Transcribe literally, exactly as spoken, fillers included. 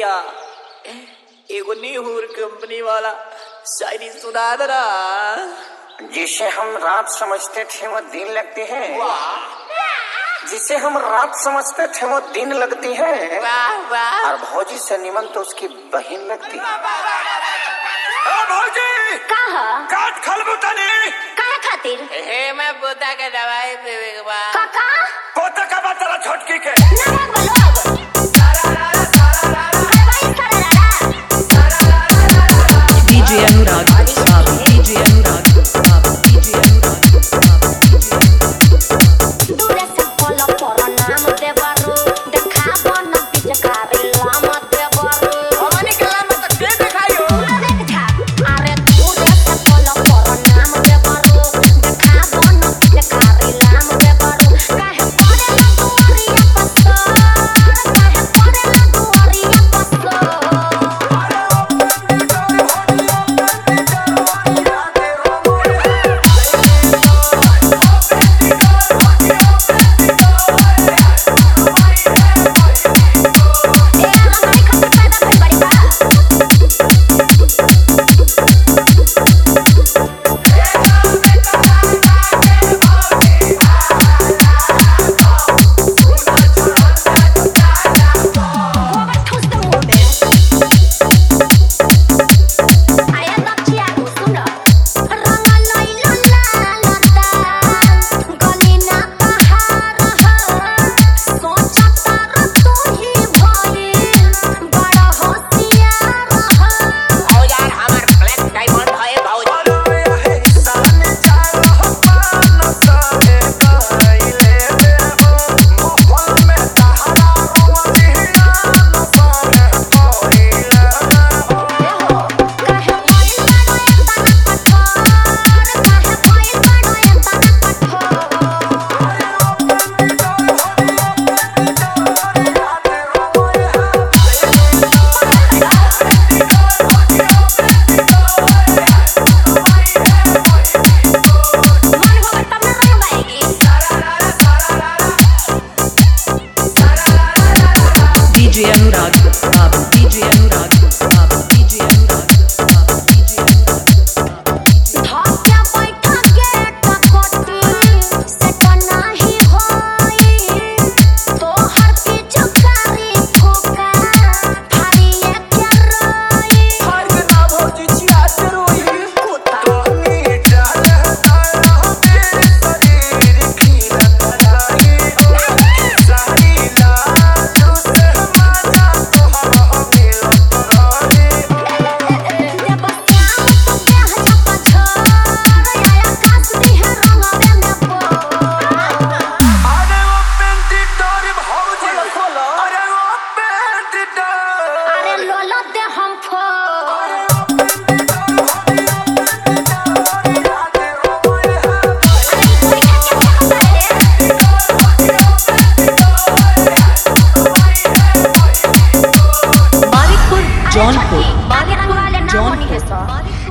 भैया एगो नीहूर कंपनी वाला शायरी सुना दरा। जिसे हम रात समझते थे वो दिन लगती है, जिसे हम रात समझते थे वो दिन लगती है, वाह वाह। और भौजी से निमन तो उसकी बहन लगती है। भौजी कहा काट खलबुतनी काहे खातिर हे मैं पोता के दवाई पीवे के बाद काका पोता का बात तेरा छोटकी के ना बोलो डीजे अनुराग बाबू, डीजे अनुराग बाबू, डीजे अनुराग बाबू, डीजे दूर से फॉलो करो नाम दे बारू देखाबो न पिचकारी लाम दे बारू हमनी के लाम तो के देखायो। देख छाप अरे दूर से फॉलो करो नाम दे बारू देखाबो न पिचकारी लाम दे बारू काहे पड़े ना दुआरिया पत्थर काहे पड़े ना दुआरिया पत्थर डीजे अनुराग बाबू, डीजे अनुराग बाबू, डीजे अनुराग बाबू, डीजे अनुराग बाबू। धाक्या बैठा के टकोटी से तो नाही होई तोहर की चुकारी ठोका भारी के रोई हर के ना भौजी चिया रोई कुत्ता तोहनी जान तारा तेरे शरीर खीरा तराई सारी लाजू से मजा तोहरा मिल तराई। दे बतिया तो के हटा छोड़ आया कासती है रंगवे में पो अरे वो पेंटी डोरी भौजी खोलो। अरे वो पेंटी डोरी अरे लोला दे हम फो मानिकपुर जौनपुर आगे रंग वाले ना जौनपुर। होनी है सो